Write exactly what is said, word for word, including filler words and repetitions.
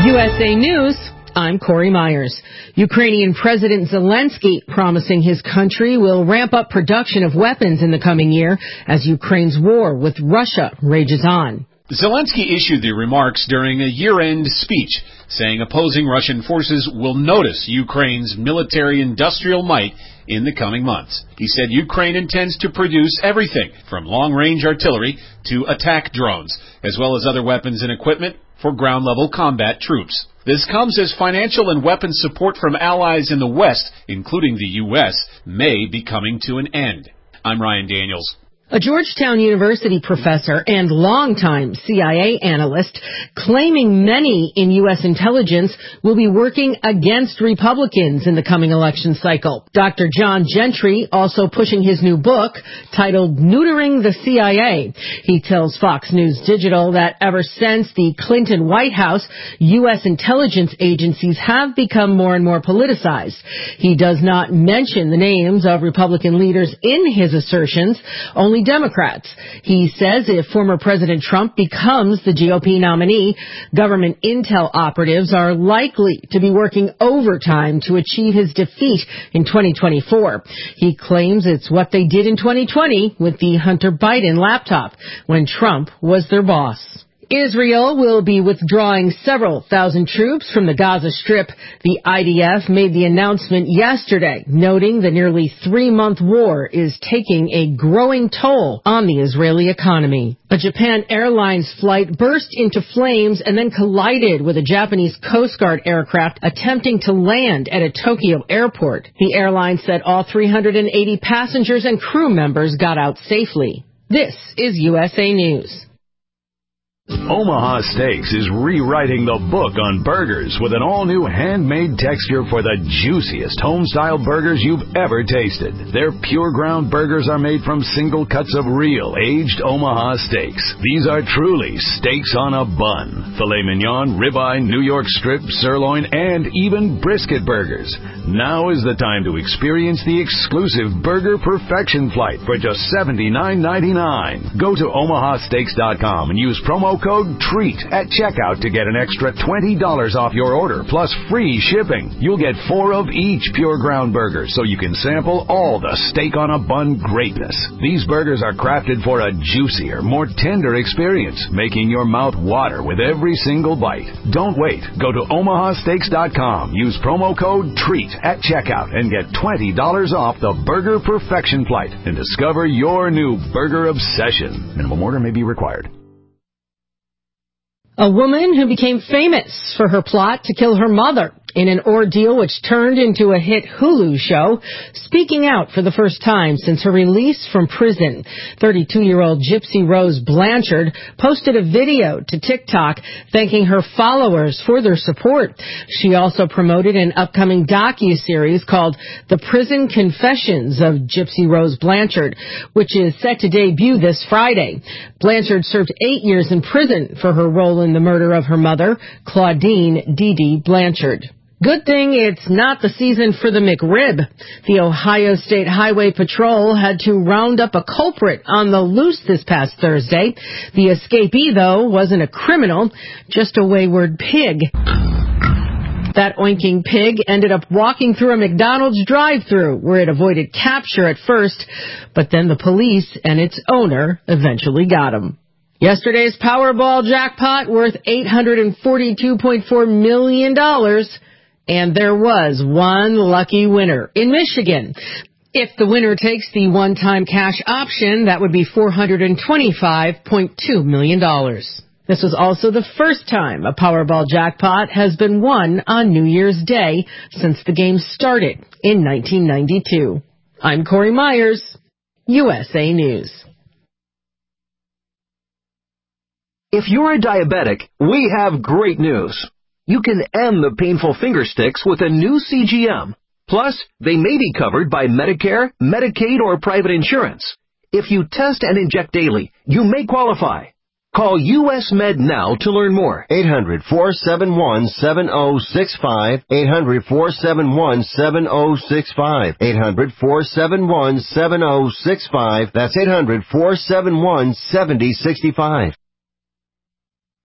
U S A News, I'm Corey Myers. Ukrainian President Zelensky promising his country will ramp up production of weapons in the coming year as Ukraine's war with Russia rages on. Zelensky issued the remarks during a year-end speech, saying opposing Russian forces will notice Ukraine's military-industrial might in the coming months. He said Ukraine intends to produce everything from long-range artillery to attack drones, as well as other weapons and equipment for ground-level combat troops. This comes as financial and weapons support from allies in the West, including the U S, may be coming to an end. I'm Ryan Daniels. A Georgetown University professor and longtime C I A analyst claiming many in U S intelligence will be working against Republicans in the coming election cycle. Doctor John Gentry also pushing his new book titled Neutering the C I A. He tells Fox News Digital that ever since the Clinton White House, U S intelligence agencies have become more and more politicized. He does not mention the names of Republican leaders in his assertions, only Democrats. He says if former President Trump becomes the G O P nominee, government intel operatives are likely to be working overtime to achieve his defeat in twenty twenty-four. He claims it's what they did in twenty twenty with the Hunter Biden laptop when Trump was their boss. Israel will be withdrawing several thousand troops from the Gaza Strip. The I D F made the announcement yesterday, noting the nearly three-month war is taking a growing toll on the Israeli economy. A Japan Airlines flight burst into flames and then collided with a Japanese Coast Guard aircraft attempting to land at a Tokyo airport. The airline said all three hundred eighty passengers and crew members got out safely. This is U S A News. Omaha Steaks is rewriting the book on burgers with an all-new handmade texture for the juiciest home-style burgers you've ever tasted. Their pure ground burgers are made from single cuts of real, aged Omaha steaks. These are truly steaks on a bun. Filet mignon, ribeye, New York strip, sirloin, and even brisket burgers. Now is the time to experience the exclusive Burger Perfection Flight for just seventy-nine ninety-nine. Go to omaha steaks dot com and use promo code TREAT at checkout to get an extra twenty dollars off your order, plus free shipping. You'll get four of each pure ground burger, so you can sample all the steak on a bun greatness. These burgers are crafted for a juicier, more tender experience, making your mouth water with every single bite. Don't wait. Go to omaha steaks dot com, use promo code TREAT at checkout, and get twenty dollars off the Burger Perfection Flight and discover your new burger obsession. Minimum order may be required. A woman who became famous for her plot to kill her mother in an ordeal which turned into a hit Hulu show, speaking out for the first time since her release from prison. thirty-two-year-old Gypsy Rose Blanchard posted a video to TikTok thanking her followers for their support. She also promoted an upcoming docuseries called The Prison Confessions of Gypsy Rose Blanchard, which is set to debut this Friday. Blanchard served eight years in prison for her role in the murder of her mother, Claudine Dee Dee Blanchard. Good thing it's not the season for the McRib. The Ohio State Highway Patrol had to round up a culprit on the loose this past Thursday. The escapee, though, wasn't a criminal, just a wayward pig. That oinking pig ended up walking through a McDonald's drive-thru where it avoided capture at first, but then the police and its owner eventually got him. Yesterday's Powerball jackpot worth eight hundred forty-two point four million dollars. And there was one lucky winner in Michigan. If the winner takes the one-time cash option, that would be four hundred twenty-five point two million dollars. This was also the first time a Powerball jackpot has been won on New Year's Day since the game started in nineteen ninety-two. I'm Corey Myers, U S A News. If you're a diabetic, we have great news. You can end the painful finger sticks with a new C G M. Plus, they may be covered by Medicare, Medicaid, or private insurance. If you test and inject daily, you may qualify. Call U S Med now to learn more. eight hundred, four seven one, seven oh six five. eight hundred, four seven one, seven oh six five. eight hundred, four seven one, seven oh six five. That's eight hundred, four seven one, seven oh six five.